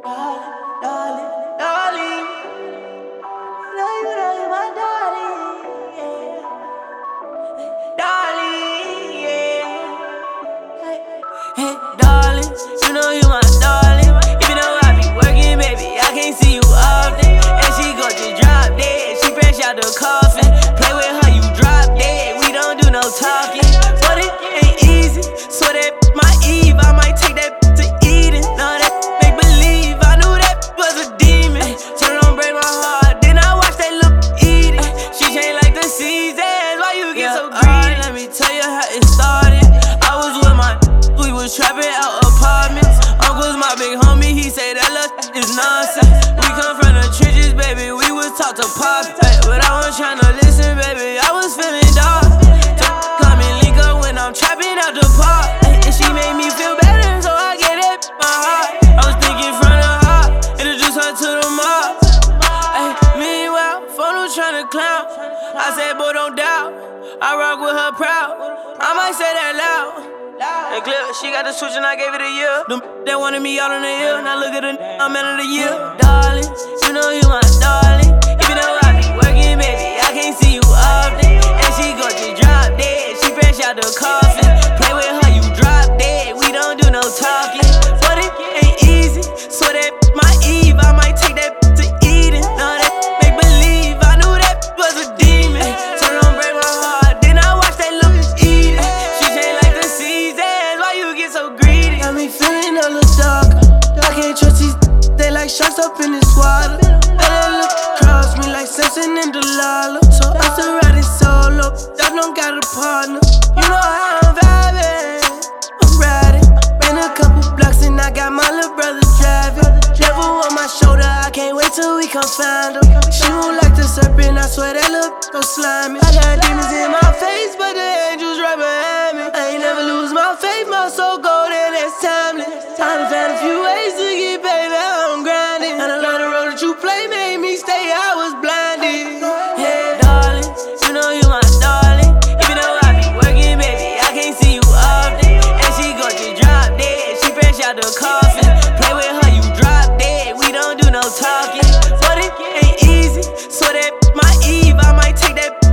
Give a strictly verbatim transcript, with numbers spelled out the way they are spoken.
darling, darling. Love you, love you, my darling, yeah. Darling, yeah. Hey, hey, darling, you know you my darling. Even though I be working, baby, I can't see you often. And she go just drop dead, she fresh out the coffin. Play with her, you drop dead, we don't do no talking. But it ain't easy, swear that my Eve, I might take that to Eden. No, that make believe, I knew that was a demon. Ay, so don't break my heart, then I watch that look eat it. She changed like the seasons, why you get yeah, so greedy? Right, let me tell you how it started. I was with my, we was trapping out apartments. Uncle's my big homie, he say that look is nonsense. We come from the trenches, baby, we was taught to pop. Ay, but I was tryna listen, baby, I was feeling dark. So come and link up when I'm trapping out the park. Ay, and she made me feel better, so I get it my heart. I was thinking from the heart, introduce her to the mob. Ay, meanwhile, phone was tryna clown. I said, boy, don't doubt, I rock with her proud. I might say that loud. And clear, she got the switch and I gave it a year. Them that wanted me out on the hill, now look at the I'm out of the year. Darling, you know you my darling. Even though I be working, baby, I can't see you often. And she go just drop dead, she fresh out the coffin. Play with her, you drop dead, we don't do no talking. But it ain't easy, swear that my Eve, I might take that to Eden. No, that make believe, I knew that was a demon. So don't break my heart, then I watch that look eat it. She changed like the seasons, why you get so greedy? Got me feeling a little dark. I can't trust these, they like sharks up in this water. And they look across me like Simpson and Delilah. So I still ride it solo, I don't got a partner. You know how I'm vibing, I'm riding. Ran a couple blocks and I got my little brother driving. Devil on my shoulder, I can't wait till we come find him. She move like the serpent, I swear that look so slimy. I got demons in my face, but the angels right behind me. I ain't never lose my faith, my soul golden, it's timeless. Time to find a few ways to get paid, I'm grinding. And I love the road that you play, made me stay, I was blinded. Hey, darling, you know you my darling. Even though I be working, baby, I can't see you often. And she go just drop dead, she fresh out the coffin. Play with her, you drop dead, we don't do no talking. But it ain't easy, swear that my Eve, I might take that